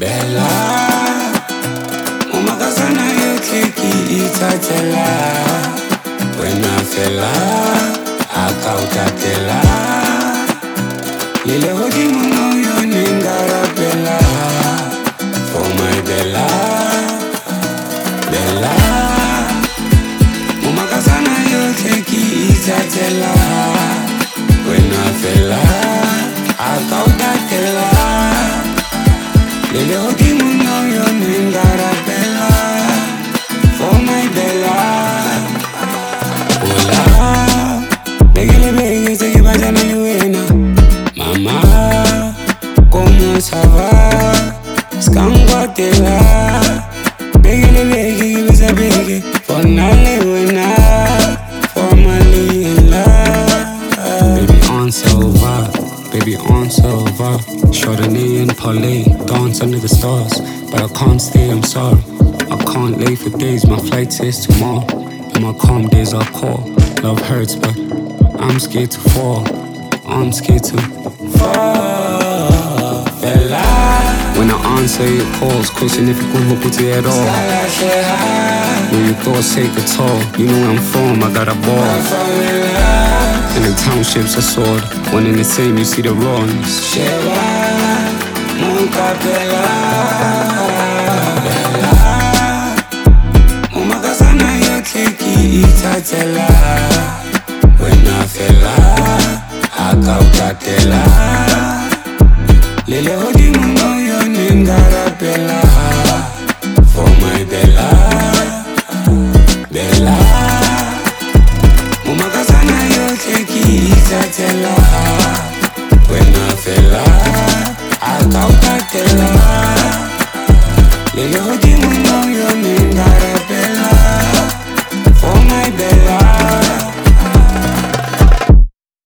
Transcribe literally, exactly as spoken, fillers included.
Bella, umakazana yokheki ithathela. Wena fela, akawutatela. Lile hodimo moyo ningarapela. For my Bella, Bella, umakazana yokheki ithathela. Wena fela, akawutatela. Lile hodimo moyo ningarapela. For my Bella. Hola, begele bege se que vaya mi buena. Mamá, ¿cómo ça va? Skanguatela. Begele bege que vaya bege. For nale buena, for Mali in love. Baby on silver, baby on silver. Chardonnay and Palais, dance under the stars. But I can't stay, I'm sorry. I can't lay for days, my flight is tomorrow. In my calm days I call. Love hurts but I'm scared to fall. I'm scared to fall. Bella, when I answer your calls, question if you can put it at all. When your thoughts take a toll, you know where I'm from, I got a ball. In the townships I soared, one in the same, you see the runs. Ithathela, wena fela, akawutatela. Lile hodimo moyo ningarapela. For my Bella, Bella, umakazana yokheki ithathela. Wena fela, akawutatela. Lile hodimo moyo ningarapela.